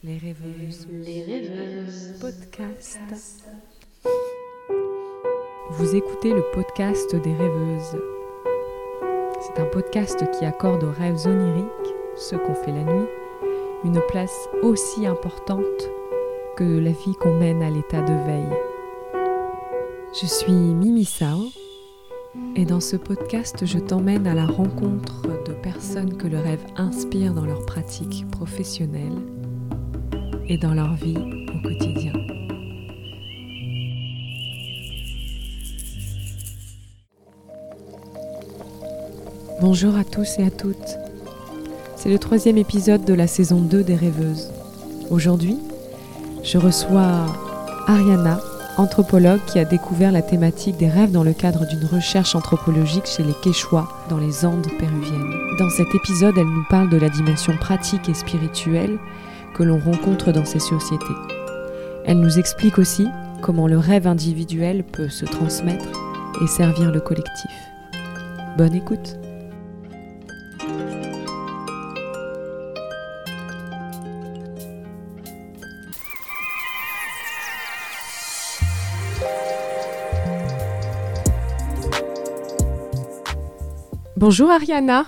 Les rêveuses. Les rêveuses. Podcast. Vous écoutez le podcast des rêveuses. C'est un podcast qui accorde aux rêves oniriques, ceux qu'on fait la nuit, une place aussi importante que la vie qu'on mène à l'état de veille. Je suis Mimi Sao et dans ce podcast, je t'emmène à la rencontre de personnes que le rêve inspire dans leur pratique professionnelle et dans leur vie au quotidien. Bonjour à tous et à toutes. C'est le 3e épisode de la saison 2 des Rêveuses. Aujourd'hui, je reçois Ariana, anthropologue qui a découvert la thématique des rêves dans le cadre d'une recherche anthropologique chez les Quechua dans les Andes péruviennes. Dans cet épisode, elle nous parle de la dimension pratique et spirituelle que l'on rencontre dans ces sociétés. Elle nous explique aussi comment le rêve individuel peut se transmettre et servir le collectif. Bonne écoute. Bonjour Ariana.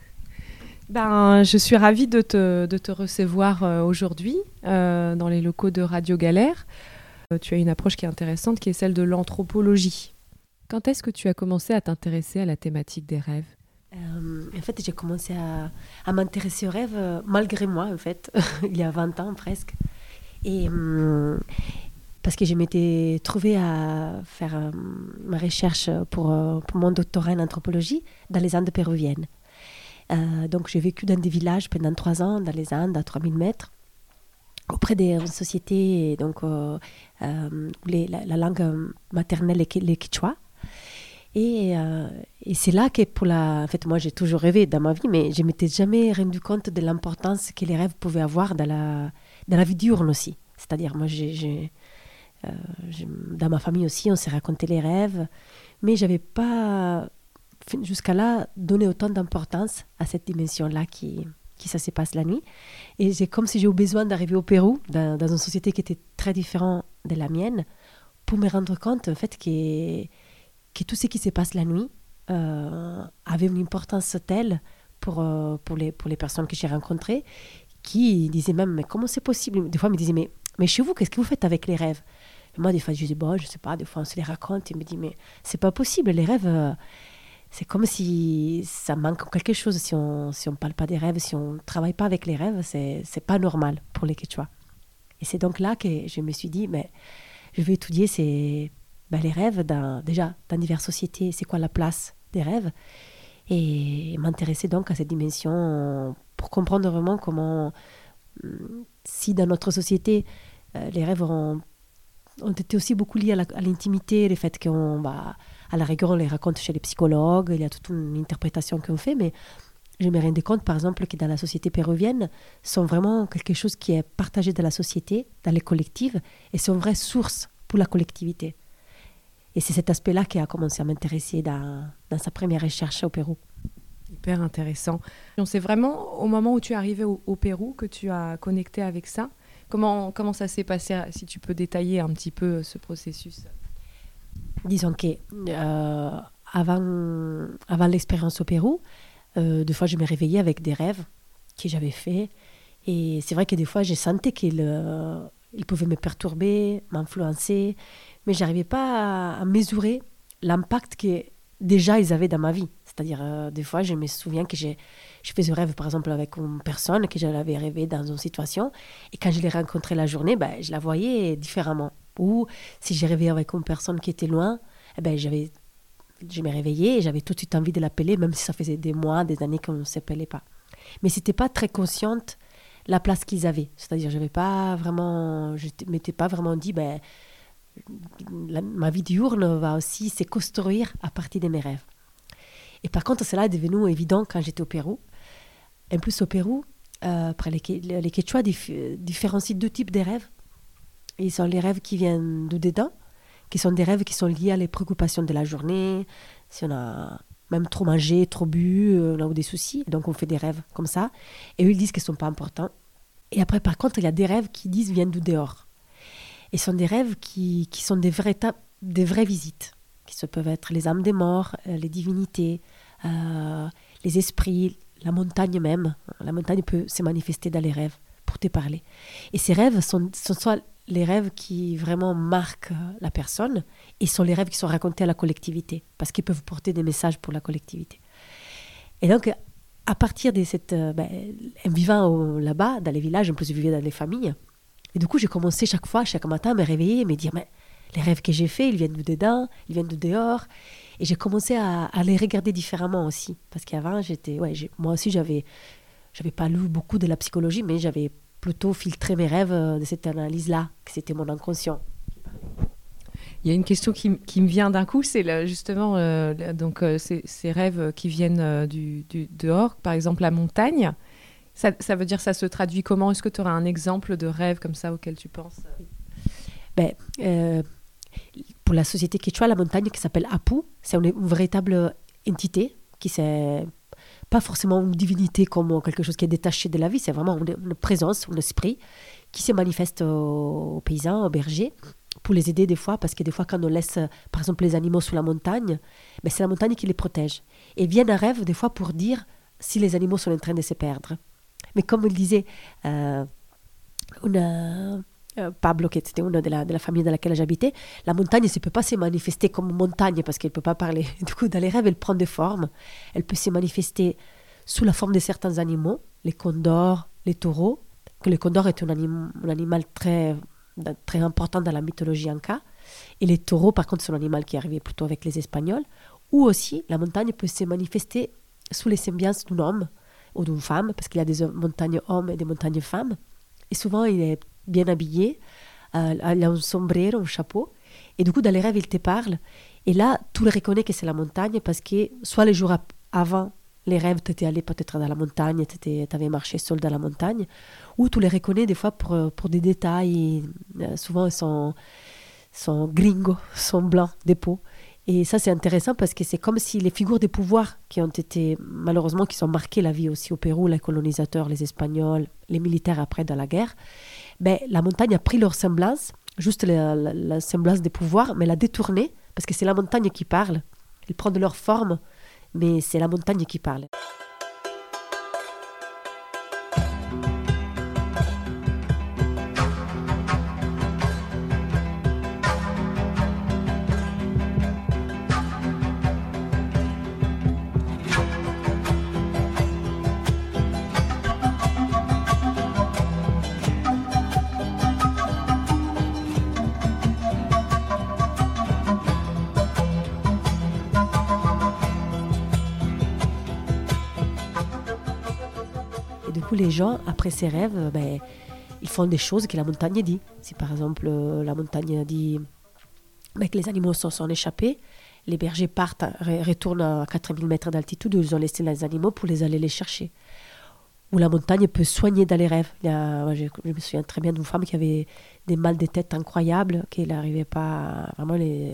Je suis ravie de te recevoir aujourd'hui dans les locaux de Radio Galère. Tu as une approche qui est intéressante, qui est celle de l'anthropologie. Quand est-ce que tu as commencé à t'intéresser à la thématique des rêves ? En fait, j'ai commencé à m'intéresser aux rêves malgré moi, en fait, il y a 20 ans presque. Et parce que je m'étais trouvée à faire ma recherche pour mon doctorat en anthropologie dans les Andes péruviennes. Donc j'ai vécu dans des villages pendant 3 ans, dans les Andes, à 3000 mètres, auprès des sociétés donc, où la langue maternelle est les Quechua. Et c'est là que en fait, moi j'ai toujours rêvé dans ma vie, mais je ne m'étais jamais rendu compte de l'importance que les rêves pouvaient avoir dans la vie diurne aussi. C'est-à-dire, moi, dans ma famille aussi, on s'est raconté les rêves, mais je n'avais pas, jusqu'à là, donné autant d'importance à cette dimension-là qui ça se passe la nuit. Et c'est comme si j'ai eu besoin d'arriver au Pérou, dans une société qui était très différente de la mienne, pour me rendre compte, en fait, que tout ce qui se passe la nuit avait une importance telle pour les personnes que j'ai rencontrées, qui disaient même, mais comment c'est possible ? Des fois, ils me disaient, mais chez vous, qu'est-ce que vous faites avec les rêves ? Et moi, des fois, je dis, bon, je ne sais pas, des fois, on se les raconte. Et ils me disent, mais c'est pas possible, les rêves, c'est comme si ça manque quelque chose si on parle pas des rêves, si on ne travaille pas avec les rêves, c'est pas normal pour les Quechua. Et c'est donc là que je me suis dit, mais je vais étudier les rêves dans diverses sociétés, c'est quoi la place des rêves, et m'intéresser donc à cette dimension pour comprendre vraiment comment, si dans notre société, les rêves ont été aussi beaucoup liés à l'intimité, le fait à la rigueur, on les raconte chez les psychologues, il y a toute une interprétation qu'on fait, mais je me rendais compte, par exemple, que dans la société péruvienne, sont vraiment quelque chose qui est partagé dans la société, dans les collectifs, et c'est une vraie source pour la collectivité. Et c'est cet aspect-là qui a commencé à m'intéresser dans sa première recherche au Pérou. Hyper intéressant. C'est vraiment au moment où tu es arrivée au Pérou que tu as connecté avec ça. Comment ça s'est passé, si tu peux détailler un petit peu ce processus ? Disons que avant l'expérience au Pérou, des fois je me réveillais avec des rêves que j'avais faits. Et c'est vrai que des fois je sentais qu'ils pouvaient me perturber, m'influencer, mais je n'arrivais pas à mesurer l'impact que déjà ils avaient dans ma vie. C'est-à-dire, des fois je me souviens que je faisais rêve par exemple avec une personne que j'avais rêvé dans une situation, et quand je l'ai rencontrée la journée, je la voyais différemment. Ou si j'ai rêvé avec une personne qui était loin, je me réveillais et j'avais tout de suite envie de l'appeler, même si ça faisait des mois, des années qu'on ne s'appelait pas. Mais ce n'était pas très consciente la place qu'ils avaient. C'est-à-dire, je ne m'étais pas vraiment dit, ma vie diurne va aussi se construire à partir de mes rêves. Et par contre, cela est devenu évident quand j'étais au Pérou. En plus, au Pérou, les Quechua différencient 2 types de rêves. Ils sont les rêves qui viennent de dedans, qui sont des rêves qui sont liés à les préoccupations de la journée, si on a même trop mangé, trop bu, on a des soucis, donc on fait des rêves comme ça. Et eux, ils disent qu'ils ne sont pas importants. Et après, par contre, il y a des rêves qui disent viennent du dehors. Et ce sont des rêves qui sont des vraies visites, peuvent être les âmes des morts, les divinités, les esprits, la montagne même. La montagne peut se manifester dans les rêves pour te parler. Et ces rêves sont soit les rêves qui vraiment marquent la personne et sont les rêves qui sont racontés à la collectivité parce qu'ils peuvent porter des messages pour la collectivité. Et donc, à partir de cette... en vivant là-bas, dans les villages, en plus je vivais dans les familles, et du coup, j'ai commencé chaque matin à me réveiller et me dire, mais les rêves que j'ai faits, ils viennent de dedans, ils viennent de dehors. Et j'ai commencé à les regarder différemment aussi. Parce qu'avant, moi aussi, j'avais pas lu beaucoup de la psychologie, mais j'avais plutôt filtré mes rêves de cette analyse-là, que c'était mon inconscient. Il y a une question qui me vient d'un coup, c'est justement ces rêves qui viennent du dehors, par exemple la montagne. Ça veut dire, ça se traduit comment? Est-ce que tu auras un exemple de rêve comme ça auquel tu penses? Pour la société quechua, la montagne qui s'appelle Apu, c'est une véritable entité qui c'est pas forcément une divinité comme quelque chose qui est détaché de la vie, c'est vraiment une présence, un esprit qui se manifeste aux paysans, aux bergers, pour les aider des fois, parce que des fois quand on laisse par exemple les animaux sous la montagne, c'est la montagne qui les protège. Et vient un rêve des fois pour dire si les animaux sont en train de se perdre. Mais comme il disait Pablo, qui était une de la famille dans laquelle j'habitais, la montagne ne peut pas se manifester comme montagne parce qu'elle ne peut pas parler. Du coup, dans les rêves, elle prend des formes. Elle peut se manifester sous la forme de certains animaux, les condors, les taureaux. Que le condor est un animal très, très important dans la mythologie inca. Et les taureaux, par contre, sont un animal qui arrivait plutôt avec les Espagnols. Ou aussi, la montagne peut se manifester sous les semblances d'un homme ou d'une femme, parce qu'il y a des montagnes hommes et des montagnes femmes. Et souvent, il est bien habillé, il a un sombrero, un chapeau, et du coup, dans les rêves, il te parle. Et là, tu le reconnais que c'est la montagne, parce que soit les jours avant les rêves, tu étais allé peut-être dans la montagne, tu avais marché seul dans la montagne, ou tu les reconnais des fois pour des détails, souvent ils sont gringos, sont blancs, des peaux. Et ça, c'est intéressant parce que c'est comme si les figures de pouvoir qui ont été, malheureusement, qui ont marqué la vie aussi au Pérou, les colonisateurs, les Espagnols, les militaires après dans la guerre, la montagne a pris leur semblance, juste la semblance des pouvoirs, mais l'a détournée parce que c'est la montagne qui parle. Ils prennent leur forme, mais c'est la montagne qui parle. Les gens, après ces rêves, ils font des choses que la montagne dit. Si par exemple la montagne dit que les animaux sont échappés, les bergers partent, retournent à 4000 mètres d'altitude où ils ont laissé les animaux pour aller les chercher. Ou la montagne peut soigner dans les rêves. Je me souviens très bien d'une femme qui avait des mal de tête incroyables, qu'elle n'arrivait pas vraiment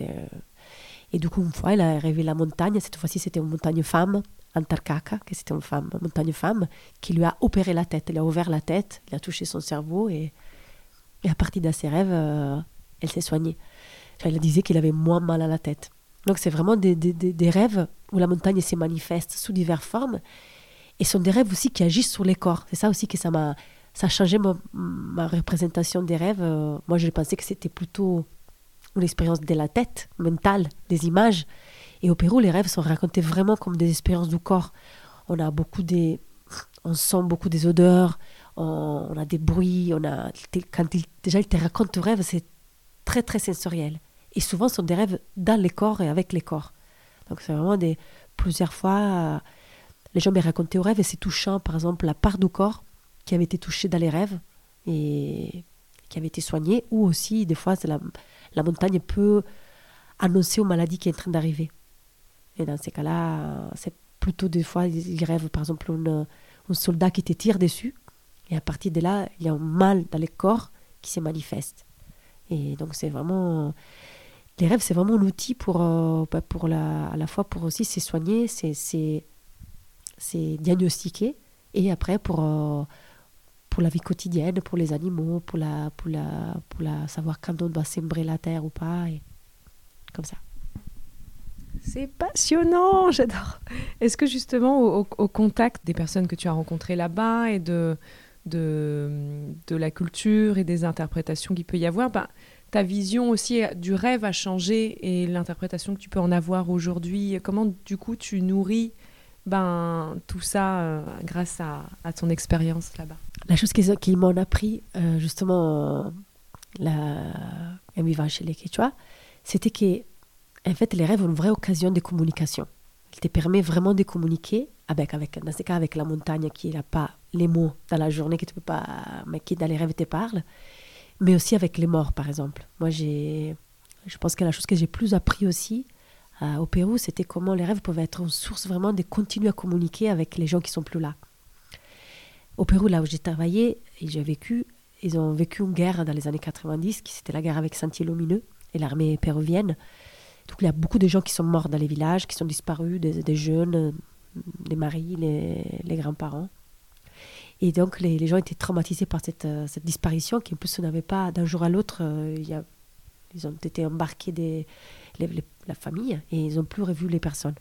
Et du coup, une fois, elle a rêvé la montagne. Cette fois-ci, c'était une montagne femme. Antarctica, que c'était une montagne femme, qui lui a opéré la tête. Elle a ouvert la tête, il a touché son cerveau et à partir de ses rêves, elle s'est soignée. Elle disait qu'il avait moins mal à la tête. Donc c'est vraiment des rêves où la montagne se manifeste sous diverses formes et sont des rêves aussi qui agissent sur les corps. C'est ça aussi que ça a changé ma représentation des rêves. Moi, je pensais que c'était plutôt une expérience de la tête, mentale, des images. Et au Pérou, les rêves sont racontés vraiment comme des expériences du corps. On sent beaucoup des odeurs, on a des bruits, quand il te raconte ton rêve, c'est très très sensoriel. Et souvent, ce sont des rêves dans les corps et avec les corps. Donc c'est vraiment plusieurs fois, les gens me racontaient au rêve et c'est touchant, par exemple, la part du corps qui avait été touchée dans les rêves et qui avait été soignée, ou aussi, des fois, la montagne peut annoncer aux maladies qui est en train d'arriver. Et dans ces cas-là, c'est plutôt des fois, ils rêvent par exemple un soldat qui te tire dessus. Et à partir de là, il y a un mal dans les corps qui se manifeste. Et donc c'est vraiment... Les rêves, c'est vraiment un outil à la fois pour aussi se soigner, c'est diagnostiquer. Et après, pour pour la vie quotidienne, pour les animaux, pour savoir quand on doit sembrer la terre ou pas, et comme ça. C'est passionnant, j'adore. Est-ce que justement, au contact des personnes que tu as rencontrées là-bas et de la culture et des interprétations qu'il peut y avoir, ta vision aussi du rêve a changé et l'interprétation que tu peux en avoir aujourd'hui, comment du coup tu nourris tout ça grâce à ton expérience là-bas? La chose qu'ils m'ont appris, justement, en vivant chez les Quechua, c'était que en fait, les rêves ont une vraie occasion de communication. Ils te permettent vraiment de communiquer dans ce cas, avec la montagne qui n'a pas les mots dans la journée, que tu peux pas, mais qui dans les rêves te parle, mais aussi avec les morts, par exemple. Moi, je pense que la chose que j'ai plus appris aussi au Pérou, c'était comment les rêves peuvent être une source vraiment de continuer à communiquer avec les gens qui sont plus là. Au Pérou, là où j'ai travaillé et j'ai vécu, ils ont vécu une guerre dans les années 90, qui c'était la guerre avec Sentier Lumineux et l'armée péruvienne. Donc il y a beaucoup de gens qui sont morts dans les villages, qui sont disparus, des jeunes, des maris, les grands-parents. Et donc les gens étaient traumatisés par cette disparition, qui en plus n'avait pas d'un jour à l'autre. Ils ont été embarqués la famille et ils n'ont plus revu les personnes.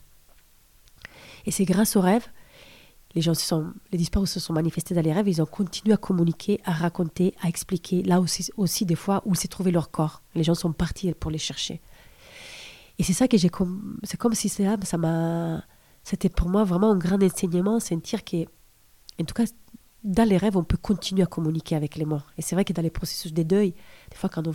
Et c'est grâce aux rêves, les disparus se sont manifestés dans les rêves, ils ont continué à communiquer, à raconter, à expliquer, là aussi des fois où s'est trouvé leur corps. Les gens sont partis pour les chercher. Et c'est ça que c'est comme si c'était pour moi vraiment un grand enseignement, sentir que, en tout cas, dans les rêves, on peut continuer à communiquer avec les morts. Et c'est vrai que dans les processus des deuils, des fois quand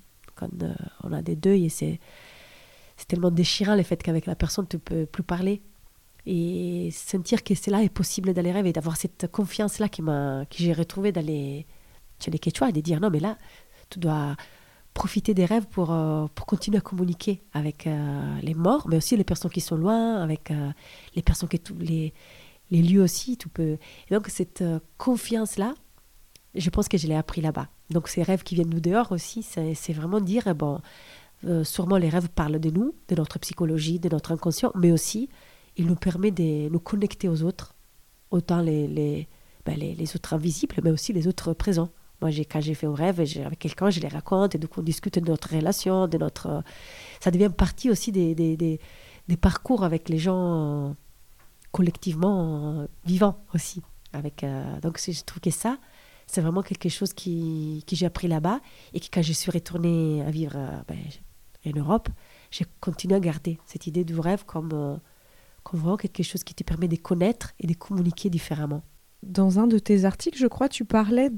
on a des deuils, et c'est tellement déchirant le fait qu'avec la personne, tu ne peux plus parler. Et sentir que cela est possible dans les rêves et d'avoir cette confiance-là que j'ai retrouvée chez les Quechua, et de dire non, mais là, tu dois profiter des rêves pour continuer à communiquer avec les morts, mais aussi les personnes qui sont loin, avec les personnes les lieux aussi. Et donc cette confiance-là, je pense que je l'ai appris là-bas. Donc ces rêves qui viennent nous dehors aussi, c'est vraiment dire, sûrement les rêves parlent de nous, de notre psychologie, de notre inconscient, mais aussi il nous permet de nous connecter aux autres, autant les autres invisibles, mais aussi les autres présents. Moi, quand j'ai fait un rêve avec quelqu'un, je les raconte, et donc on discute de notre relation, ça devient partie aussi des parcours avec les gens collectivement vivants aussi. Donc je trouve que ça, c'est vraiment quelque chose que j'ai appris là-bas, et que quand je suis retournée à vivre en Europe, j'ai continué à garder cette idée du rêve comme vraiment quelque chose qui te permet de connaître et de communiquer différemment. Dans un de tes articles, je crois, tu parlais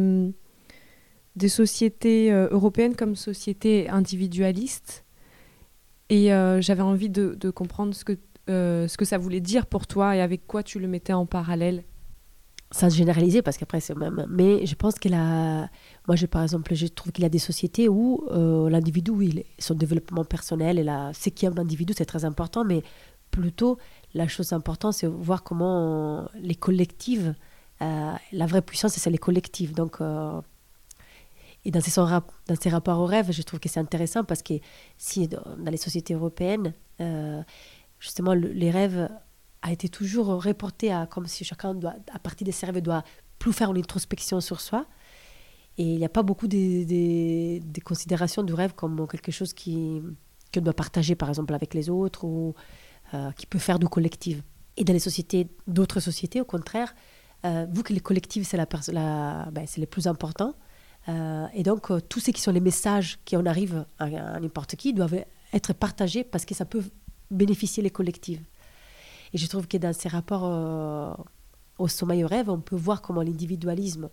des sociétés européennes comme sociétés individualistes. Et j'avais envie de comprendre ce que ça voulait dire pour toi et avec quoi tu le mettais en parallèle. Sans généraliser, parce qu'après c'est même... Mais je pense moi, par exemple, je trouve qu'il y a des sociétés où l'individu, son développement personnel, ce qui est un individu, c'est très important, mais plutôt, la chose importante, c'est voir comment les collectives, la vraie puissance, c'est les collectives. Donc, et dans ces rapports au rêve, je trouve que c'est intéressant, parce que si dans les sociétés européennes, justement, les rêves a été toujours reporté comme si chacun, à partir de ses rêves, doit plus faire une introspection sur soi. Et il n'y a pas beaucoup de considérations du rêve comme quelque chose qu'on doit partager, par exemple, avec les autres, ou qui peut faire du collectif. Et dans d'autres sociétés, au contraire, vu que les collectifs, c'est le plus important, et donc tous ceux qui sont les messages qui en arrivent à n'importe qui doivent être partagés, parce que ça peut bénéficier les collectifs. Et je trouve que dans ces rapports au sommeil au rêve, on peut voir comment l'individualisme,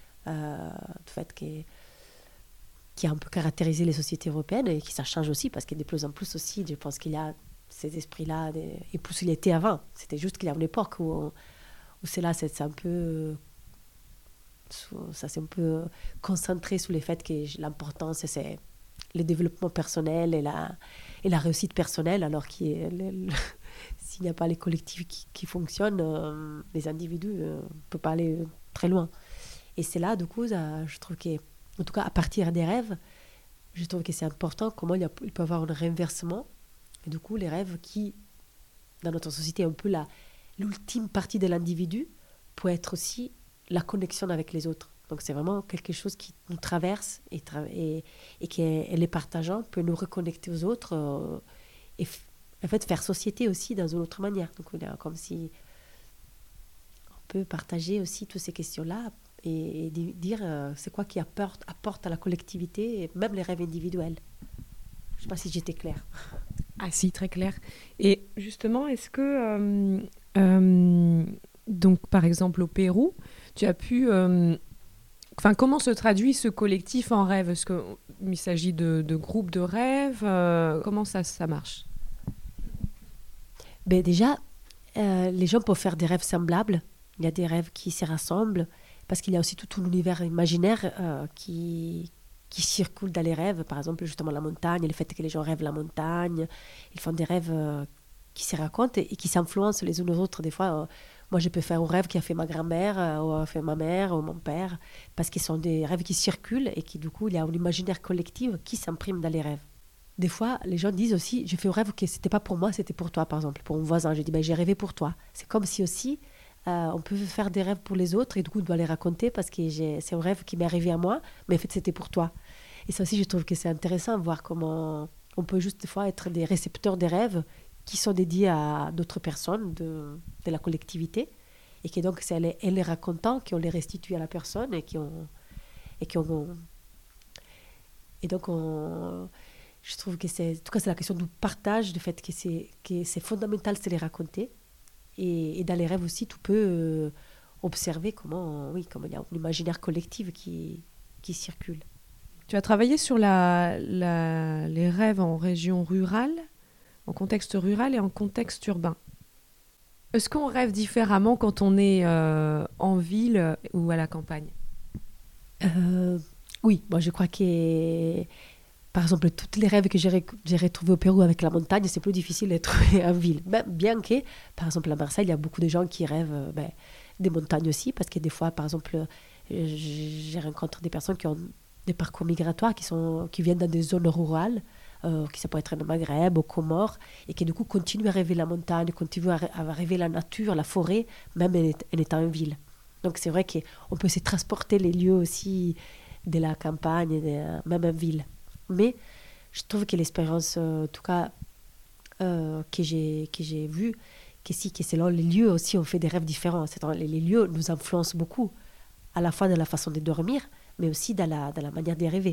qui a un peu caractérisé les sociétés européennes, et qui ça change aussi, parce que de plus en plus aussi, je pense qu'il y a ces esprits-là, et plus il était avant. C'était juste qu'il y a une époque où c'est un peu... Ça s'est un peu concentré sur le fait que l'importance, c'est le développement personnel et la réussite personnelle, alors s'il n'y a pas les collectifs qui fonctionnent, les individus ne peuvent pas aller très loin. Et c'est là, du coup, je trouve que, en tout cas, à partir des rêves, je trouve que c'est important comment il peut y avoir un renversement. Et du coup, les rêves qui, dans notre société, un peu l'ultime partie de l'individu, peut être aussi la connexion avec les autres. Donc c'est vraiment quelque chose qui nous traverse et qui est les partageant peut nous reconnecter aux autres et en fait faire société aussi dans une autre manière. Donc on est comme si on peut partager aussi toutes ces questions-là et dire c'est quoi qui apporte à la collectivité et même les rêves individuels. Je ne sais pas si j'étais claire. Ah si, très clair. Et justement, est-ce que, donc par exemple au Pérou, tu as pu... comment se traduit ce collectif en rêve? Est-ce qu'il s'agit de groupes de rêves? Comment ça marche? Ben déjà, les gens peuvent faire des rêves semblables. Il y a des rêves qui se rassemblent parce qu'il y a aussi tout l'univers imaginaire qui circule dans les rêves. Par exemple, justement, la montagne, le fait que les gens rêvent la montagne. Ils font des rêves qui se racontent et qui s'influencent les uns aux autres. Des fois, moi, je peux faire un rêve qui a fait ma grand-mère, ou a fait ma mère, ou mon père, parce qu'ils sont des rêves qui circulent et qui, du coup, il y a un imaginaire collectif qui s'imprime dans les rêves. Des fois, les gens disent aussi, j'ai fait un rêve que c'était pas pour moi, c'était pour toi, par exemple, pour un voisin. J'ai dit, j'ai rêvé pour toi. C'est comme si aussi, on peut faire des rêves pour les autres et du coup, on doit les raconter parce que c'est un rêve qui m'est arrivé à moi, mais en fait, c'était pour toi. Et ça aussi, je trouve que c'est intéressant de voir comment on peut juste des fois être des récepteurs des rêves qui sont dédiés à d'autres personnes de la collectivité et que donc c'est elle les racontant qu'on les restitue à la personne et donc je trouve que c'est en tout cas c'est la question du partage, du fait que c'est fondamental c'est les raconter et dans les rêves aussi tu peux observer comment il y a un imaginaire collectif qui circule. Tu as travaillé sur les rêves en région rurale, en contexte rural et en contexte urbain. Est-ce qu'on rêve différemment quand on est en ville ou à la campagne? Oui, moi je crois que, par exemple, tous les rêves que j'ai retrouvés au Pérou avec la montagne, c'est plus difficile de les trouver en ville. Bien que, par exemple, à Marseille, il y a beaucoup de gens qui rêvent des montagnes aussi, parce que des fois, par exemple, j'ai rencontré des personnes qui ont des parcours migratoires, qui viennent dans des zones rurales, qui ça peut être le Maghreb, aux Comores, et qui du coup continuent à rêver la montagne, continuent à rêver la nature, la forêt, même en étant en ville. Donc c'est vrai qu'on peut se transporter les lieux aussi de la campagne, même en ville. Mais je trouve que l'expérience, en tout cas, que j'ai vue, que selon les lieux aussi, on fait des rêves différents. Les lieux nous influencent beaucoup, à la fois dans la façon de dormir, mais aussi dans la manière de rêver.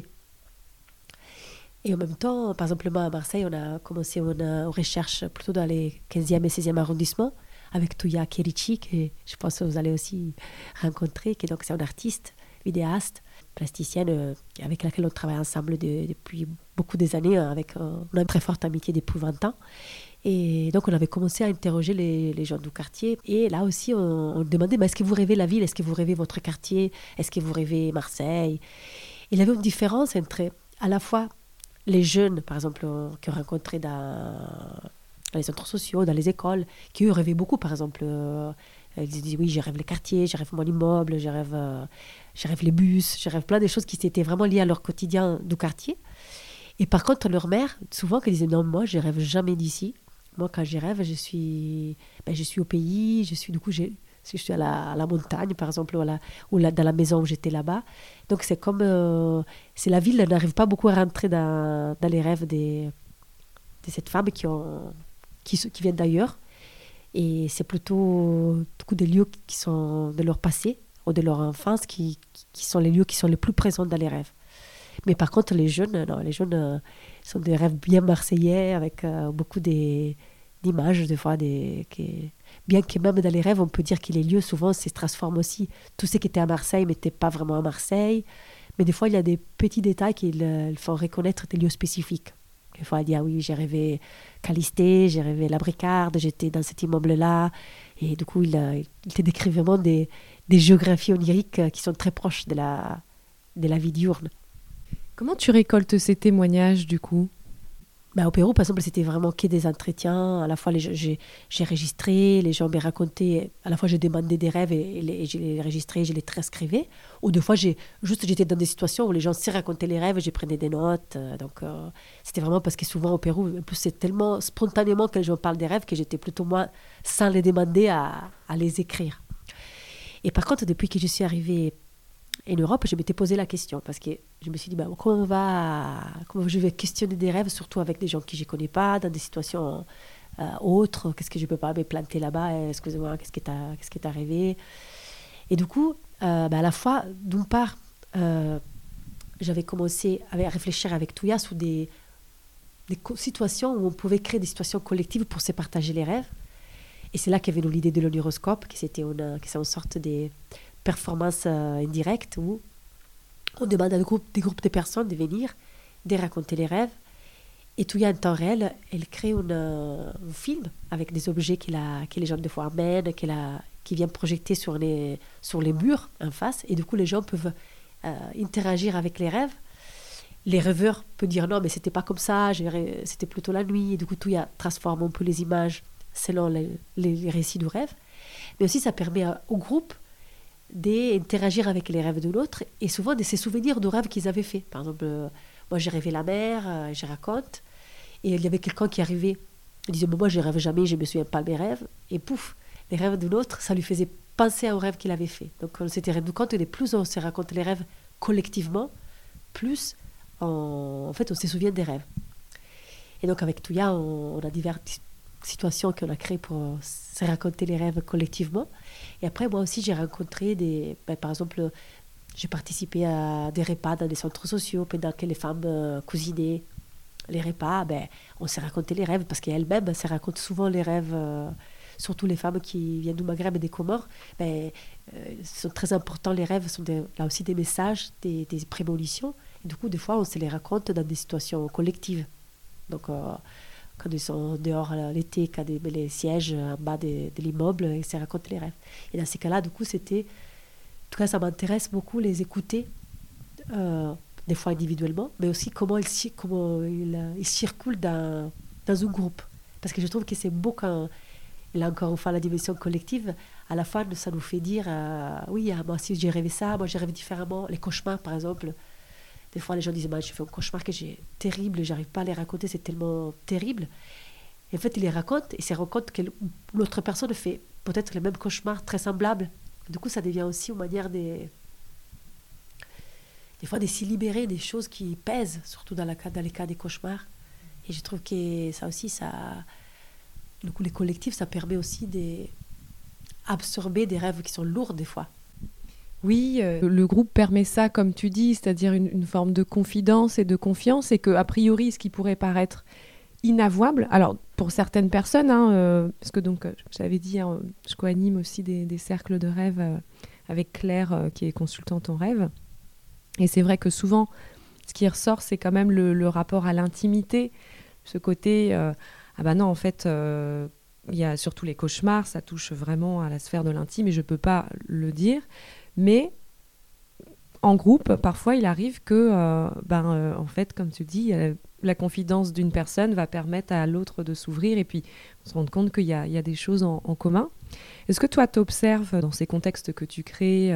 Et en même temps, par exemple, moi, à Marseille, on a commencé une recherche plutôt dans les 15e et 16e arrondissements avec Touya Kerichi, que je pense que vous allez aussi rencontrer, qui donc c'est une artiste, vidéaste, plasticienne, avec laquelle on travaille ensemble depuis beaucoup des années, avec une très forte amitié depuis 20 ans. Et donc, on avait commencé à interroger les gens du quartier. Et là aussi, on demandait, est-ce que vous rêvez la ville? Est-ce que vous rêvez votre quartier? Est-ce que vous rêvez Marseille? Il y avait une différence entre, à la fois, les jeunes, par exemple, qu'on rencontrait dans les centres sociaux, dans les écoles, qui eux rêvaient beaucoup, par exemple. Ils disaient, oui, je rêve les quartiers, je rêve mon immeuble, je rêve les bus, je rêve plein de choses qui étaient vraiment liées à leur quotidien du quartier. Et par contre, leur mère, souvent, qui disait, non, moi, je rêve jamais d'ici. Moi, quand je rêve, je suis au pays, je suis à la montagne, par exemple, ou dans la maison où j'étais là-bas. Donc, c'est comme... c'est la ville, elle n'arrive pas beaucoup à rentrer dans les rêves de cette femme qui viennent d'ailleurs. Et c'est plutôt des lieux qui sont de leur passé ou de leur enfance qui sont les lieux qui sont les plus présents dans les rêves. Mais par contre, les jeunes sont des rêves bien marseillais avec beaucoup d'images, des fois, bien que même dans les rêves, on peut dire que les lieux, souvent, se transforment aussi. Tout ce qui était à Marseille n'était pas vraiment à Marseille. Mais des fois, il y a des petits détails qui font reconnaître des lieux spécifiques. Des fois, il dit, ah oui, j'ai rêvé Calisté, j'ai rêvé La Bricarde, j'étais dans cet immeuble-là. Et du coup, il te décrit vraiment des géographies oniriques qui sont très proches de la vie diurne. Comment tu récoltes ces témoignages, du coup? Au Pérou, par exemple, c'était vraiment que des entretiens. À la fois, j'ai enregistré, les gens me racontaient. À la fois, j'ai demandé des rêves et je les enregistrais, je les transcrivais. Ou des fois, j'étais dans des situations où les gens se racontaient les rêves et je prenais des notes. Donc, c'était vraiment parce que souvent au Pérou, en plus, c'est tellement spontanément que les gens parlent des rêves que j'étais plutôt, moi, sans les demander, à les écrire. Et par contre, depuis que je suis arrivée en Europe, je m'étais posé la question parce que je me suis dit, comment je vais questionner des rêves, surtout avec des gens que je ne connais pas, dans des situations autres. Qu'est-ce que je ne peux pas me planter là-bas? Excusez-moi, qu'est-ce qui est arrivé? Et du coup, à la fois, d'une part, j'avais commencé à réfléchir avec Touya sur des situations où on pouvait créer des situations collectives pour se partager les rêves. Et c'est là qu'est venue l'idée de l'oniroscope, qui c'est une sorte de performance indirecte où on demande à des groupes de personnes de venir, de raconter les rêves. Et Touya, en temps réel, elle crée un film avec des objets que les gens des fois amènent, qui viennent projeter sur les murs en face. Et du coup, les gens peuvent interagir avec les rêves. Les rêveurs peuvent dire non, mais c'était pas comme ça, c'était plutôt la nuit. Et du coup, Touya transforme un peu les images selon les récits du rêve. Mais aussi, ça permet au groupe d'interagir avec les rêves de l'autre et souvent de se souvenir du rêve qu'ils avaient fait. Par exemple, moi, j'ai rêvé la mer, je raconte. Et il y avait quelqu'un qui arrivait, il disait moi, je rêve jamais, je me souviens pas de mes rêves. Et pouf, les rêves de l'autre, ça lui faisait penser au rêve qu'il avait fait. Donc, on s'était rendu compte que plus on se raconte les rêves collectivement, plus en fait, on se souvient des rêves. Et donc, avec Touya, on a diverses situations qu'on a créées pour se raconter les rêves collectivement. Et après, moi aussi, j'ai rencontré par exemple, j'ai participé à des repas dans des centres sociaux pendant que les femmes cuisinaient les repas. On s'est raconté les rêves parce qu'elles-mêmes se racontent souvent les rêves, surtout les femmes qui viennent du Maghreb et des Comores. Sont très importants, les rêves sont là aussi des messages, des prémonitions. Et du coup, des fois, on se les raconte dans des situations collectives. Donc, quand ils sont dehors l'été, quand les sièges en bas de l'immeuble, ils se racontent les rêves. Et dans ces cas-là, du coup, en tout cas, ça m'intéresse beaucoup les écouter, des fois individuellement, mais aussi comment ils circulent dans un groupe. Parce que je trouve que c'est beau quand, là encore une fois, la dimension collective, à la fin, ça nous fait dire oui, moi aussi j'ai rêvé ça, moi j'ai rêvé différemment. Les cauchemars, par exemple. Des fois, les gens disent je fais un cauchemar que j'ai terrible, j'arrive pas à les raconter, c'est tellement terrible. Et en fait, ils les racontent et se rendent compte que l'autre personne fait peut-être le même cauchemar très semblable. Du coup, ça devient aussi une manière des fois de s'y libérer des choses qui pèsent, surtout dans les cas des cauchemars. Et je trouve que ça aussi, du coup, les collectifs, ça permet aussi d'absorber des rêves qui sont lourds des fois. Oui, le groupe permet ça, comme tu dis, c'est-à-dire une forme de confidence et de confiance, et qu'a priori, ce qui pourrait paraître inavouable, alors pour certaines personnes, parce que donc, je l'avais dit, je co-anime aussi des cercles de rêve avec Claire, qui est consultante en rêve, et c'est vrai que souvent, ce qui ressort, c'est quand même le rapport à l'intimité, ce côté, non, en fait, il y a surtout les cauchemars, ça touche vraiment à la sphère de l'intime, et je ne peux pas le dire. Mais en groupe, parfois, il arrive que, en fait, comme tu dis, la confidence d'une personne va permettre à l'autre de s'ouvrir et puis on se rend compte qu'il y a des choses en commun. Est-ce que toi, tu observes dans ces contextes que tu crées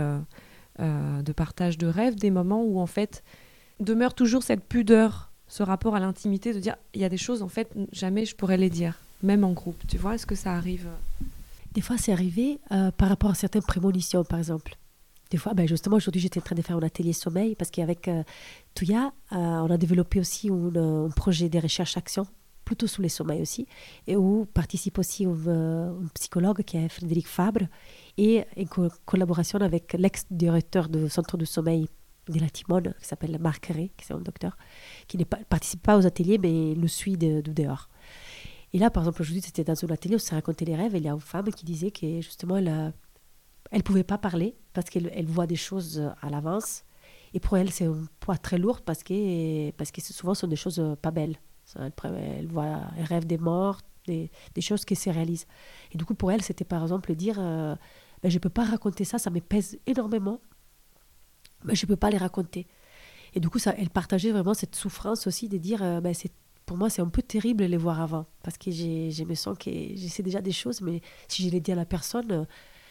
de partage de rêves des moments où, en fait, demeure toujours cette pudeur, ce rapport à l'intimité, de dire il y a des choses, en fait, jamais je pourrais les dire, même en groupe. Tu vois, est-ce que ça arrive? Des fois, c'est arrivé par rapport à certaines prémonitions, par exemple. Des fois, justement, aujourd'hui, j'étais en train de faire un atelier sommeil parce qu'avec Touya, on a développé aussi un projet de recherche-action, plutôt sous les sommeils aussi, et où participe aussi un psychologue qui est Frédéric Fabre, et en collaboration avec l'ex-directeur du centre de sommeil de la Timone, qui s'appelle Marc Ré, qui est un docteur, qui ne participe pas aux ateliers, mais le suit de dehors. Et là, par exemple, aujourd'hui, c'était dans un atelier où on s'est raconté les rêves, et il y a une femme qui disait que justement, elle ne pouvait pas parler parce qu'elle voit des choses à l'avance. Et pour elle, c'est un poids très lourd parce que souvent, ce sont des choses pas belles. Elle rêve des morts, des choses qui se réalisent. Et du coup, pour elle, c'était par exemple dire je ne peux pas raconter ça, ça me pèse énormément, mais je ne peux pas les raconter. Et du coup, elle partageait vraiment cette souffrance aussi de dire pour moi, c'est un peu terrible de les voir avant parce que je me sens que je sais déjà des choses, mais si je les dis à la personne,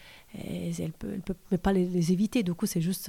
elle peut pas les éviter. Du coup, c'est juste...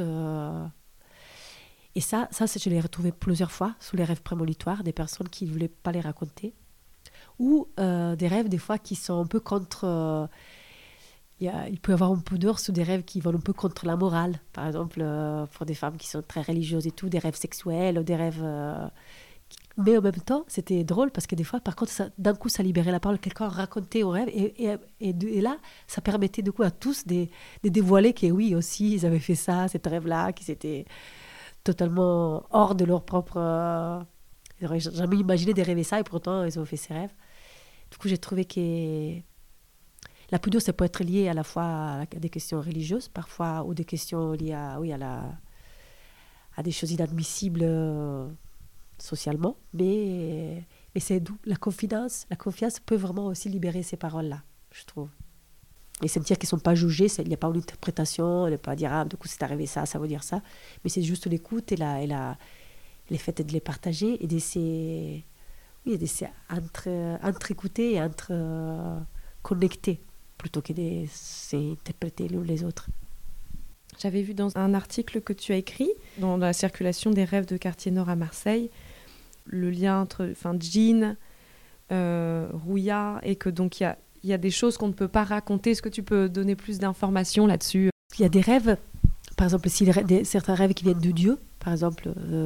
Et ça, je l'ai retrouvé plusieurs fois sous les rêves prémonitoires, des personnes qui ne voulaient pas les raconter. Ou des rêves, des fois, qui sont un peu contre... il peut y avoir un peu d'heures sur des rêves qui vont un peu contre la morale. Par exemple, pour des femmes qui sont très religieuses et tout, des rêves sexuels ou des rêves... Mais en même temps, c'était drôle parce que des fois, par contre, d'un coup, ça libérait la parole. Quelqu'un racontait au rêve et là, ça permettait du coup à tous de dévoiler que oui, aussi, ils avaient fait ça, cet rêve-là, qu'ils étaient totalement hors de leur propre... ils n'auraient jamais imaginé de rêver ça et pourtant, ils ont fait ces rêves. Du coup, j'ai trouvé que la pudeur, ça peut être lié à la fois à des questions religieuses, parfois, ou des questions liées à des choses inadmissibles socialement, mais c'est d'où la confiance peut vraiment aussi libérer ces paroles-là, je trouve. Et sentir qu'ils ne sont pas jugés, il n'y a pas une interprétation, il n'y a pas à dire, du coup, c'est arrivé ça, ça veut dire ça, mais c'est juste l'écoute et le fait de les partager et d'essayer entre-écouter et entre-connecter, plutôt que de s'interpréter l'un les autres. J'avais vu dans un article que tu as écrit, dans la circulation des rêves de Quartier Nord à Marseille, le lien entre djinn, rouya, et que donc il y a des choses qu'on ne peut pas raconter. Est-ce que tu peux donner plus d'informations là-dessus ? Il y a des rêves, par exemple, certains rêves qui viennent de Dieu, par exemple,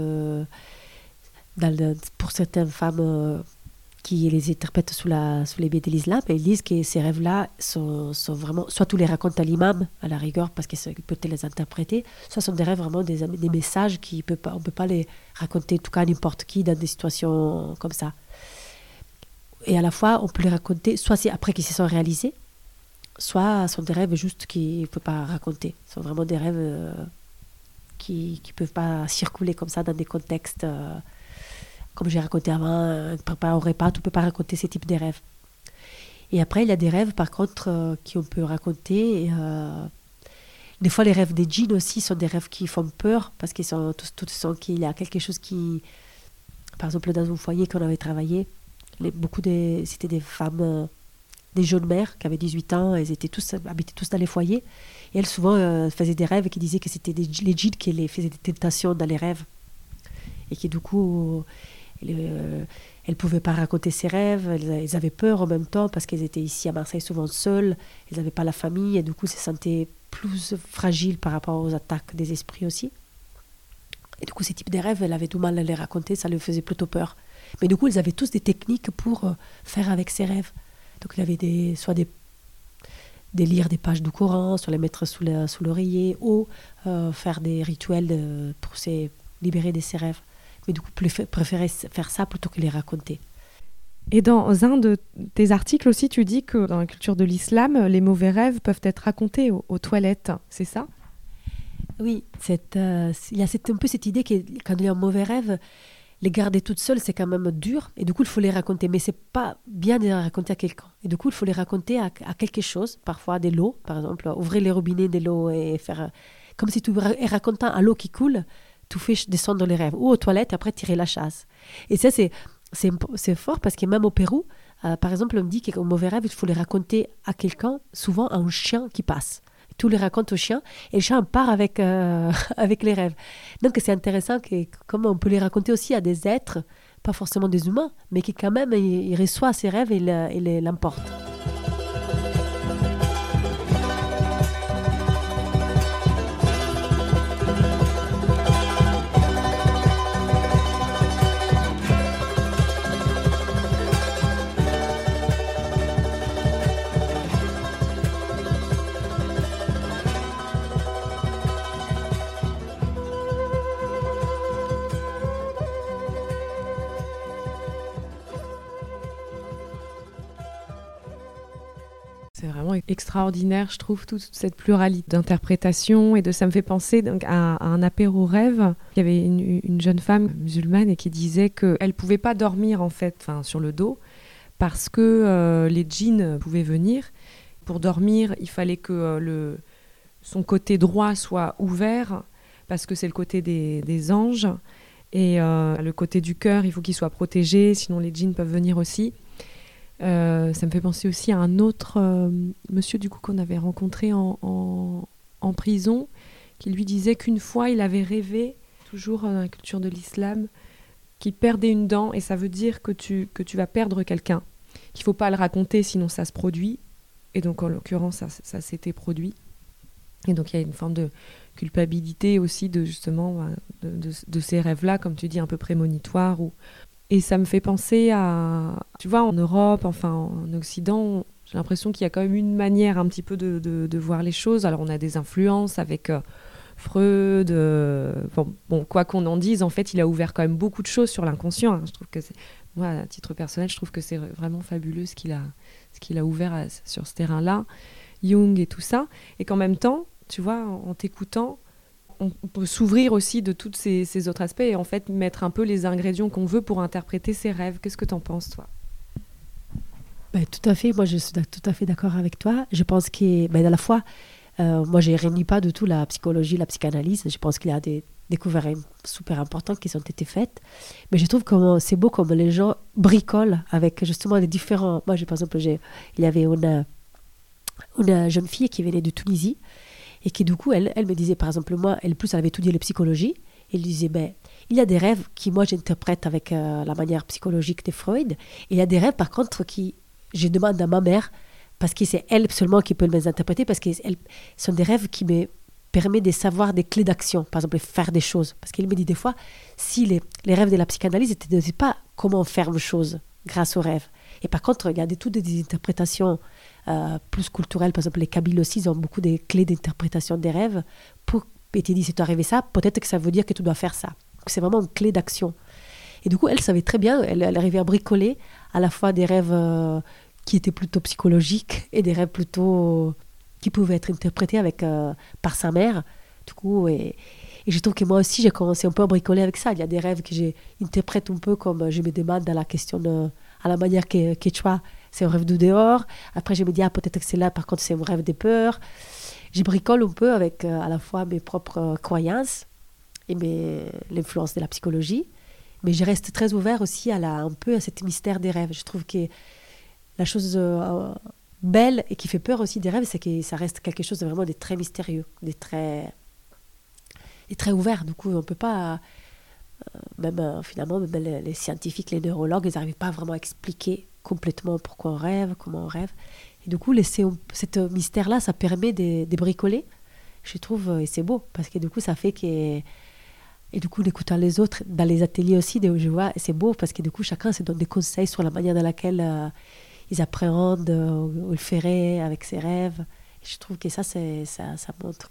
pour certaines femmes qui les interprètent sous les biais de l'islam, ils disent que ces rêves-là sont vraiment, soit tu les racontes à l'imam, à la rigueur, parce qu'il peut les interpréter, soit sont des rêves vraiment des messages on ne peut pas les raconter, en tout cas à n'importe qui, dans des situations comme ça. Et à la fois, on peut les raconter, soit c'est après qu'ils se sont réalisés, soit sont des rêves juste qu'on ne peut pas raconter. Ce sont vraiment des rêves qui ne peuvent pas circuler comme ça dans des contextes... comme j'ai raconté avant, préparer au repas, tu ne peux pas raconter ce type de rêves. Et après, il y a des rêves, par contre, qu'on peut raconter. Des fois, les rêves des djinns aussi sont des rêves qui font peur, parce qu'ils sont qu'il y a quelque chose qui... Par exemple, dans un foyer qu'on avait travaillé, c'était des femmes, des jeunes mères qui avaient 18 ans, elles habitaient tous dans les foyers. Et elles, souvent, faisaient des rêves qui disaient que c'était les djinns qui les faisaient des tentations dans les rêves. Et qui, du coup... elles ne pouvaient pas raconter ses rêves, elles avaient peur en même temps parce qu'elles étaient ici à Marseille souvent seules, elles n'avaient pas la famille et du coup se sentaient plus fragiles par rapport aux attaques des esprits aussi. Et du coup ces types de rêves, elles avaient du mal à les raconter, ça leur faisait plutôt peur. Mais du coup elles avaient tous des techniques pour faire avec ces rêves. Donc il y avait soit des lire des pages du Coran, soit les mettre sous l'oreiller ou faire des rituels pour se libérer de ces rêves. Mais du coup, préférer faire ça plutôt que les raconter. Et dans un de tes articles aussi, tu dis que dans la culture de l'islam, les mauvais rêves peuvent être racontés aux toilettes, c'est ça ? Oui, il y a un peu cette idée que quand il y a un mauvais rêve, les garder toutes seules, c'est quand même dur. Et du coup, il faut les raconter. Mais c'est pas bien de les raconter à quelqu'un. Et du coup, il faut les raconter à quelque chose, parfois de l'eau, par exemple. Ouvrir les robinets de l'eau et faire... Comme si tu racontais à l'eau qui coule, tu fais descendre les rêves, ou aux toilettes, après tirer la chasse. Et ça, c'est fort, parce que même au Pérou, par exemple, on me dit qu'un mauvais rêve, il faut les raconter à quelqu'un, souvent à un chien qui passe. Tu les racontes au chien, et le chien part avec les rêves. Donc c'est intéressant, comment on peut les raconter aussi à des êtres, pas forcément des humains, mais qui quand même, il reçoit ces rêves et il l'emporte. C'est vraiment extraordinaire, je trouve, toute cette pluralité d'interprétations. Ça me fait penser donc, à un apéro rêve. Il y avait une jeune femme musulmane et qui disait qu'elle ne pouvait pas dormir en fait, sur le dos parce que les djinns pouvaient venir. Pour dormir, il fallait que son côté droit soit ouvert parce que c'est le côté des anges. Et le côté du cœur, il faut qu'il soit protégé, sinon les djinns peuvent venir aussi. Ça me fait penser aussi à un autre monsieur du coup qu'on avait rencontré en prison, qui lui disait qu'une fois il avait rêvé, toujours dans la culture de l'islam, qu'il perdait une dent, et ça veut dire que tu vas perdre quelqu'un, qu'il ne faut pas le raconter sinon ça se produit, Et donc, en l'occurrence, ça s'était produit. Et donc, il y a une forme de culpabilité aussi justement de ces rêves-là, comme tu dis, un peu prémonitoires. Et ça me fait penser à... Tu vois, en Europe, enfin en Occident, j'ai l'impression qu'il y a quand même une manière un petit peu de voir les choses. Alors, on a des influences avec Freud. Bon, quoi qu'on en dise, en fait, il a ouvert quand même beaucoup de choses sur l'inconscient. Hein. Je trouve que moi, à titre personnel, je trouve que c'est vraiment fabuleux ce qu'il a ouvert sur ce terrain-là. Jung et tout ça. Et qu'en même temps, tu vois, en t'écoutant, on peut s'ouvrir aussi de tous ces autres aspects et en fait mettre un peu les ingrédients qu'on veut pour interpréter ses rêves. Qu'est-ce que tu en penses, toi ? Tout à fait, moi je suis tout à fait d'accord avec toi. Je pense qu'à la fois, moi je ne réunis pas du tout la psychologie, la psychanalyse. Je pense qu'il y a des découvertes super importantes qui ont été faites. Mais je trouve que c'est beau comme les gens bricolent avec justement les différents... Moi, par exemple, il y avait une jeune fille qui venait de Tunisie et qui, du coup, elle me disait, par exemple, moi, elle avait étudié la psychologie. Elle disait, il y a des rêves qui, moi, j'interprète avec la manière psychologique de Freud. Et il y a des rêves, par contre, qui je demande à ma mère, parce que c'est elle seulement qui peut les interpréter, parce que ce sont des rêves qui me permettent de savoir des clés d'action, par exemple, faire des choses. Parce qu'il me dit des fois, si les rêves de la psychanalyse ne te disent pas comment faire une chose grâce aux rêves. Et par contre, il y a toutes des interprétations plus culturelles. Par exemple, les Kabyles aussi, ils ont beaucoup de clés d'interprétation des rêves. Et tu dis, si tu arrivé ça, peut-être que ça veut dire que tu dois faire ça. Donc, c'est vraiment une clé d'action. Et du coup, elle savait très bien, elle arrivait à bricoler à la fois des rêves qui étaient plutôt psychologiques et des rêves plutôt qui pouvaient être interprétés par sa mère. Du coup, et je trouve que moi aussi, j'ai commencé un peu à bricoler avec ça. Il y a des rêves que j'interprète un peu comme je me demande à la question à la manière que tu vois, c'est un rêve de dehors. Après, je me dis, peut-être que c'est là, par contre, c'est un rêve de peur. Je bricole un peu avec à la fois mes propres croyances et l'influence de la psychologie. Mais je reste très ouvert aussi un peu à cet mystère des rêves. Je trouve que la chose belle et qui fait peur aussi des rêves, c'est que ça reste quelque chose de vraiment de très mystérieux, de très ouvert. Du coup, on ne peut pas... finalement, même les scientifiques, les neurologues, ils n'arrivent pas vraiment à expliquer complètement pourquoi on rêve, comment on rêve. Et du coup, ce mystère-là, ça permet de bricoler, je trouve, et c'est beau, parce que du coup, ça fait que... Et du coup, en écoutant les autres, dans les ateliers aussi, je vois, et c'est beau, parce que du coup, chacun se donne des conseils sur la manière dans laquelle ils appréhendent ou le feraient avec ses rêves. Et je trouve que ça montre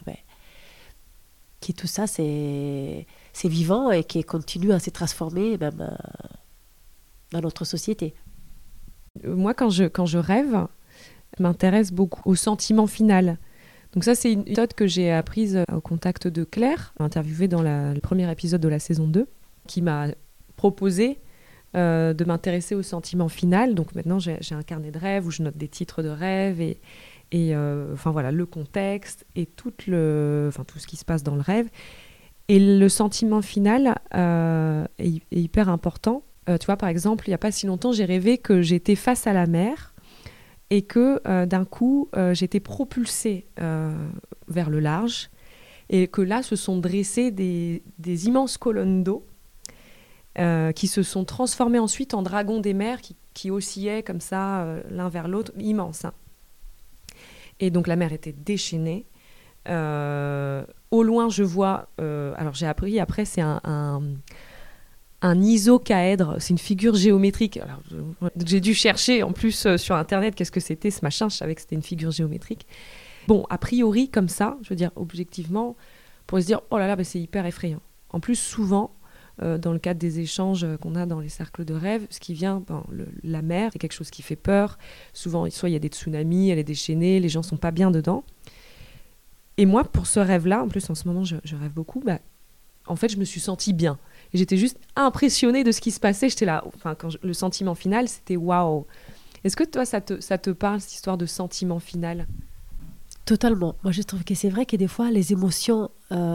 que tout ça, c'est vivant et qui continue à se transformer même dans notre société. Moi, quand je rêve, je m'intéresse beaucoup au sentiment final. Donc ça, c'est une méthode que j'ai apprise au contact de Claire, interviewée dans le premier épisode de la saison 2, qui m'a proposé de m'intéresser au sentiment final. Donc maintenant, j'ai un carnet de rêves où je note des titres de rêves et le contexte et tout ce qui se passe dans le rêve. Et le sentiment final est hyper important. Tu vois, par exemple, il n'y a pas si longtemps, j'ai rêvé que j'étais face à la mer et que d'un coup, j'étais propulsée vers le large et que là, se sont dressées des immenses colonnes d'eau qui se sont transformées ensuite en dragons des mers qui oscillaient comme ça, l'un vers l'autre, immenses. Hein. Et donc, la mer était déchaînée. Au loin, je vois... alors, j'ai appris, après, c'est un isocaèdre, c'est une figure géométrique. Alors, j'ai dû chercher en plus sur Internet qu'est-ce que c'était ce machin, je savais que c'était une figure géométrique. Bon, a priori, comme ça, je veux dire, objectivement, on pourrait se dire, oh là là, c'est hyper effrayant. En plus, souvent, dans le cadre des échanges qu'on a dans les cercles de rêve, ce qui vient, la mer, c'est quelque chose qui fait peur. Souvent, soit il y a des tsunamis, elle est déchaînée, les gens ne sont pas bien dedans. Et moi, pour ce rêve-là, en plus, en ce moment, je rêve beaucoup, en fait, je me suis sentie bien. Et j'étais juste impressionnée de ce qui se passait. J'étais là, le sentiment final, c'était waouh. Est-ce que toi, ça te parle, cette histoire de sentiment final ? Totalement. Moi, je trouve que c'est vrai que des fois, les émotions,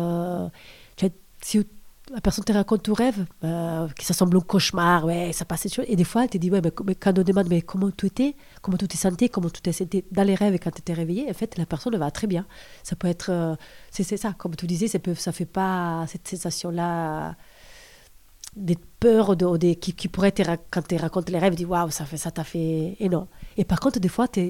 si la personne te raconte ton rêve, que ça semble un cauchemar, ouais, ça passe des choses. Et des fois, elle te dit, ouais, mais quand on demande comment tu étais, comment tu t'es senti, comment tu t'es senti dans les rêves et quand tu t'es réveillé, en fait, la personne va très bien. Ça peut être, c'est ça, comme tu disais, ça fait pas cette sensation-là des peurs qui pourraient quand tu racontes les rêves, tu dis, waouh, ça t'a fait... Et non. Et par contre, des fois,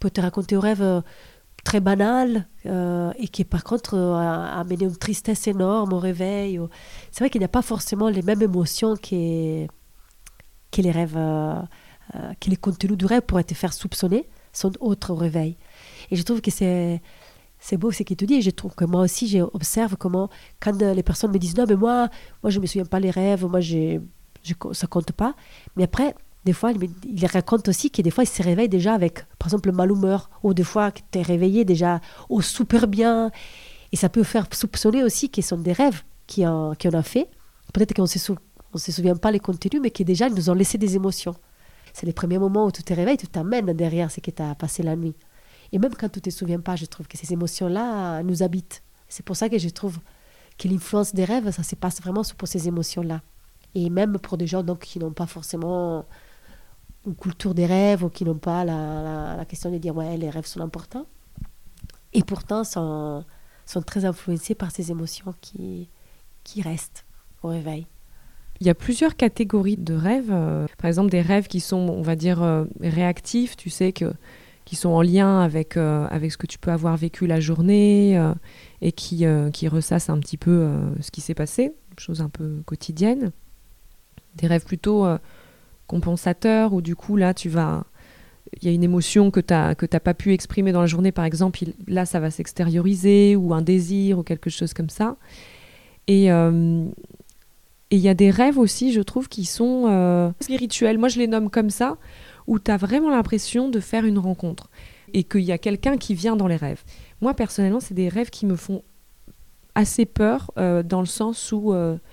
peut te raconter un rêve très banal et qui, par contre, a amené une tristesse énorme au réveil. C'est vrai qu'il n'y a pas forcément les mêmes émotions que les rêves, que les contenus du rêve pourraient te faire soupçonner, sont autres au réveil. Et je trouve que c'est beau ce qu'il te dit. Et je trouve que moi aussi, j'observe comment, quand les personnes me disent non, mais moi je ne me souviens pas les rêves, moi, ça ne compte pas. Mais après, des fois, il raconte aussi que des fois, il se réveille déjà avec, par exemple, le malhumeur, ou des fois, que tu es réveillé déjà au super bien. Et ça peut faire soupçonner aussi qu'ils sont des rêves qu'on a fait. Peut-être qu'on ne se souvient pas les contenus, mais qui déjà nous ont laissé des émotions. C'est les premiers moments où tu te réveilles, tu t'amènes derrière ce que tu as passé la nuit. Et même quand tu ne te souviens pas, je trouve que ces émotions-là nous habitent. C'est pour ça que je trouve que l'influence des rêves, ça se passe vraiment pour ces émotions-là. Et même pour des gens donc, qui n'ont pas forcément une culture des rêves ou qui n'ont pas la question de dire ouais, les rêves sont importants. Et pourtant, sont très influencés par ces émotions qui restent au réveil. Il y a plusieurs catégories de rêves. Par exemple, des rêves qui sont, on va dire, réactifs, tu sais, qui sont en lien avec ce que tu peux avoir vécu la journée et qui ressassent un petit peu ce qui s'est passé, chose un peu quotidienne. Des rêves plutôt compensateurs où du coup, là, il y a une émotion que t'as pas pu exprimer dans la journée, par exemple, là, ça va s'extérioriser, ou un désir, ou quelque chose comme ça. Et il y a des rêves aussi, je trouve, qui sont spirituels. Moi, je les nomme comme ça, où tu as vraiment l'impression de faire une rencontre et qu'il y a quelqu'un qui vient dans les rêves. Moi, personnellement, c'est des rêves qui me font assez peur, dans le sens où...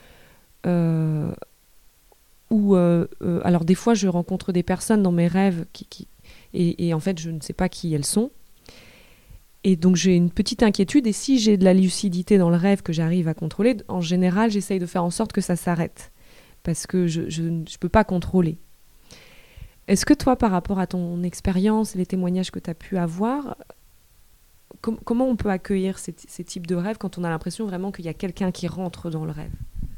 alors, des fois, je rencontre des personnes dans mes rêves et en fait, je ne sais pas qui elles sont. Et donc, j'ai une petite inquiétude. Et si j'ai de la lucidité dans le rêve que j'arrive à contrôler, en général, j'essaye de faire en sorte que ça s'arrête. Parce que je ne peux pas contrôler. Est-ce que toi, par rapport à ton expérience et les témoignages que tu as pu avoir, comment on peut accueillir ces types de rêves quand on a l'impression vraiment qu'il y a quelqu'un qui rentre dans le rêve ?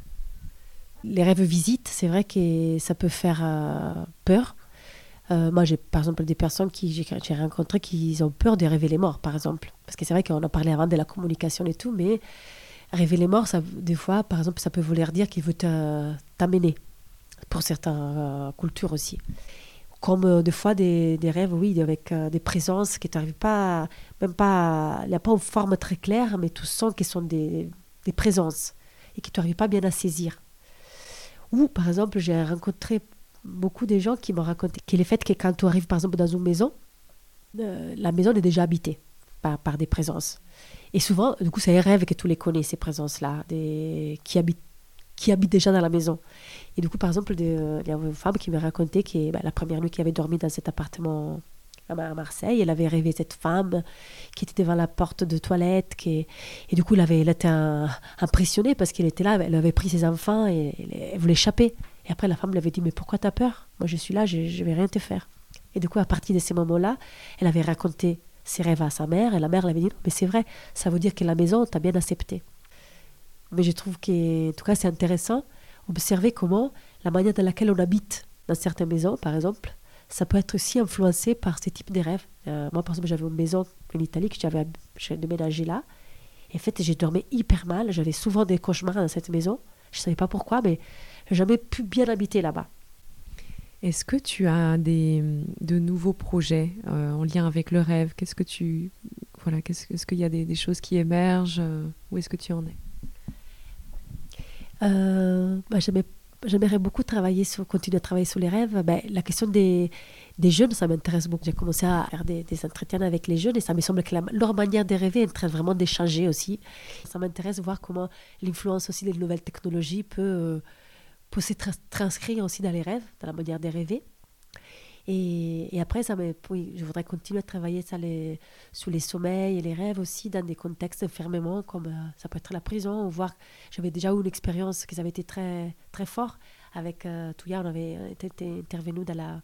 Les rêves visites, c'est vrai que ça peut faire peur. Moi, j'ai par exemple des personnes que j'ai rencontrées qui ont peur de rêver les morts, par exemple. Parce que c'est vrai qu'on en parlait avant de la communication et tout, mais rêver les morts, des fois, par exemple, ça peut vouloir dire qu'il veut t'amener, pour certaines cultures aussi. Comme des fois des rêves, oui, avec des présences qui t'arrivent pas, même pas, il n'y a pas une forme très claire, mais tu sens qu'ils sont des présences et que tu n'arrives pas bien à saisir. Ou, par exemple, j'ai rencontré beaucoup de gens qui m'ont raconté que le fait que quand tu arrives, par exemple, dans une maison, la maison est déjà habitée par des présences. Et souvent, du coup, c'est un rêve que tu les connais, ces présences-là, qui habitent déjà dans la maison. Et du coup, par exemple, il y a une femme qui m'a raconté que la première nuit qu'elle avait dormi dans cet appartement à Marseille, elle avait rêvé cette femme qui était devant la porte de toilette. Et du coup, elle était impressionnée parce qu'elle était là, elle avait pris ses enfants et elle voulait échapper. Et après, la femme lui avait dit « Mais pourquoi t'as peur ? Moi, je suis là, je ne vais rien te faire. » Et du coup, à partir de ces moments-là, elle avait raconté ses rêves à sa mère. Et la mère lui avait dit « Mais c'est vrai, ça veut dire que la maison t'a bien accepté. » Mais je trouve que, en tout cas, c'est intéressant d'observer comment la manière dans laquelle on habite dans certaines maisons, par exemple, ça peut être aussi influencé par ce type de rêves. Moi, par exemple, j'avais une maison en Italie que j'ai déménagé là. Et en fait, j'ai dormi hyper mal. J'avais souvent des cauchemars dans cette maison. Je ne savais pas pourquoi, mais je n'ai jamais pu bien habiter là-bas. Est-ce que tu as de nouveaux projets en lien avec le rêve ? Est-ce qu'il y a des choses qui émergent ? Où est-ce que tu en es ? J'aimerais beaucoup continuer à travailler sur les rêves. La question des jeunes, ça m'intéresse beaucoup. J'ai commencé à faire des entretiens avec les jeunes et ça me semble que leur manière de rêver est en train vraiment d'échanger aussi. Ça m'intéresse de voir comment l'influence aussi des nouvelles technologies peut se transcrire aussi dans les rêves, dans la manière de rêver. Et après, je voudrais continuer à travailler sur les sommeils et les rêves aussi dans des contextes d'enfermement, comme ça peut être la prison. J'avais déjà eu une expérience qui avait été très, très forte. Avec Touya, on avait été intervenu dans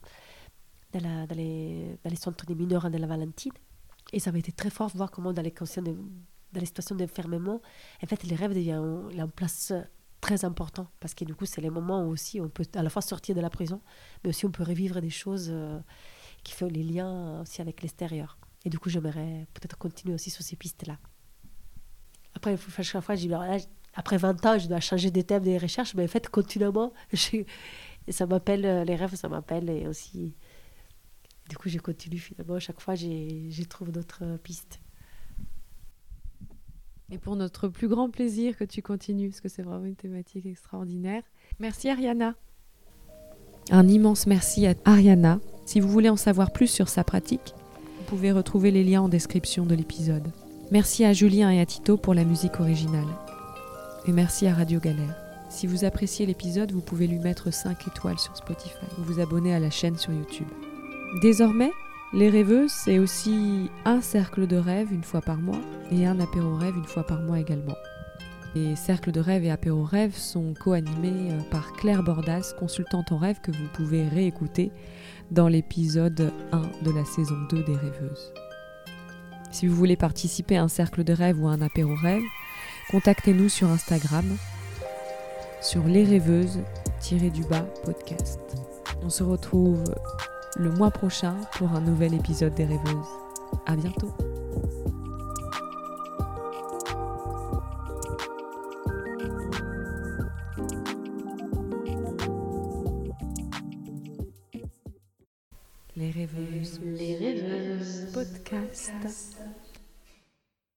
les centres des mineurs de la Valentine. Et ça avait été très fort de voir comment dans les situations d'enfermement, en fait, les rêves deviennent une place très important, parce que du coup, c'est les moments où aussi on peut à la fois sortir de la prison, mais aussi on peut revivre des choses qui fait les liens aussi avec l'extérieur. Et du coup, j'aimerais peut-être continuer aussi sur ces pistes-là. Après, chaque fois, je dis, après 20 ans, je dois changer des thèmes des recherches, mais en fait, continuellement, ça m'appelle, les rêves, ça m'appelle, et aussi, du coup, je continue finalement. Chaque fois, je trouve d'autres pistes. Et pour notre plus grand plaisir que tu continues, parce que c'est vraiment une thématique extraordinaire. Merci Ariana. Un immense merci à Ariana. Si vous voulez en savoir plus sur sa pratique, vous pouvez retrouver les liens en description de l'épisode. Merci à Julien et à Tito pour la musique originale. Et merci à Radio Galère. Si vous appréciez l'épisode, vous pouvez lui mettre 5 étoiles sur Spotify ou vous abonner à la chaîne sur YouTube. Désormais, Les Rêveuses, c'est aussi un cercle de rêve une fois par mois et un apéro rêve une fois par mois également. Les cercles de rêve et apéro rêve sont co-animés par Claire Bordas, consultante en rêve que vous pouvez réécouter dans l'épisode 1 de la saison 2 des Rêveuses. Si vous voulez participer à un cercle de rêve ou à un apéro rêve, contactez-nous sur Instagram, sur lesrêveuses-podcast. On se retrouve le mois prochain pour un nouvel épisode des Rêveuses. À bientôt. Les Rêveuses, podcast.